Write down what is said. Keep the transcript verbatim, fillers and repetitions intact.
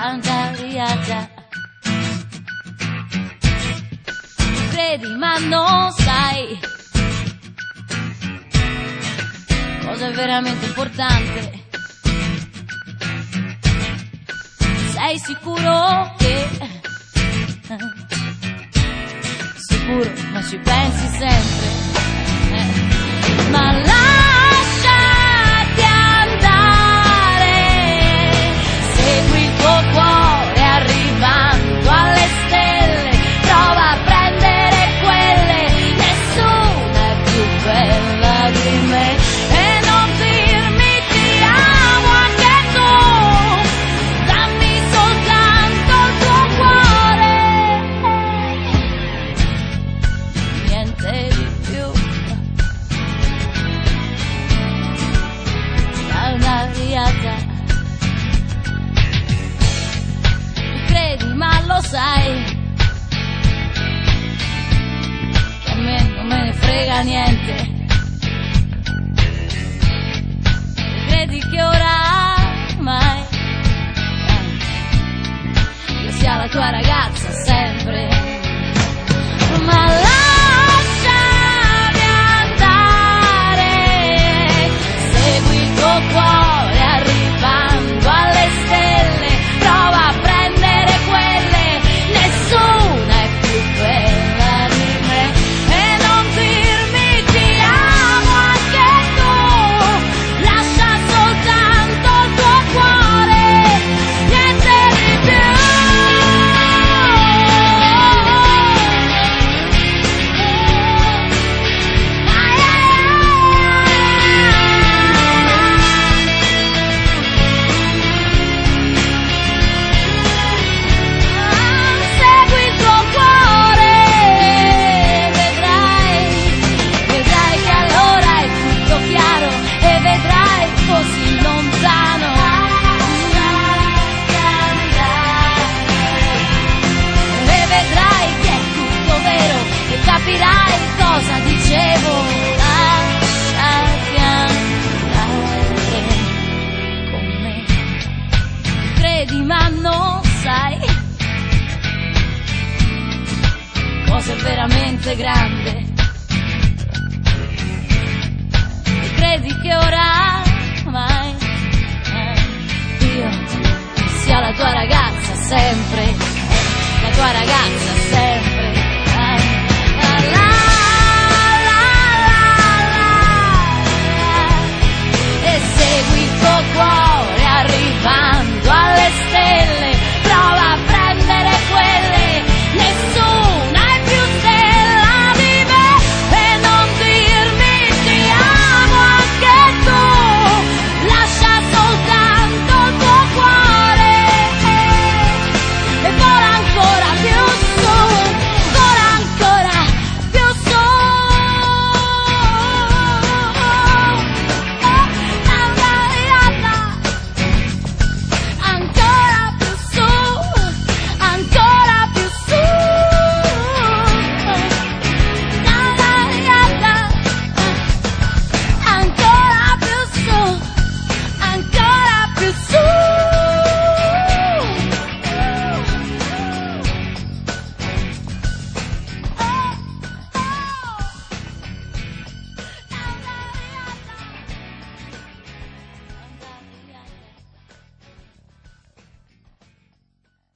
andariata. Credi ma non sai cosa è veramente importante. Sei sicuro che sicuro ma ci pensi sempre, eh. Ma lasciati andare, segui il tuo cuore arrivando alle stelle, prova a prendere quelle, nessuna è più bella di me. E non dirmi ti amo anche tu, dammi soltanto il tuo cuore, niente di più. Andariata, tu credi ma lo sai che a me non me ne frega niente. Credi che oramai eh, io sia la tua ragazza sempre, ma lasciami andare, segui il tuo cuore arrivando alle stelle, prova a prendere quelle, nessuna è più bella di me. E non dirmi ti amo anche tu, lascia soltanto il tuo cuore, niente di più. Segui il tuo cuore, vedrai, vedrai che allora è tutto chiaro e vedrai così lontano. E vedrai che è tutto vero e capirai cosa dicevo. Lasciati andare con me, credi ma non sai cosa è veramente grande. E credi che oramai eh, io sia la tua ragazza sempre, eh, la tua ragazza sempre.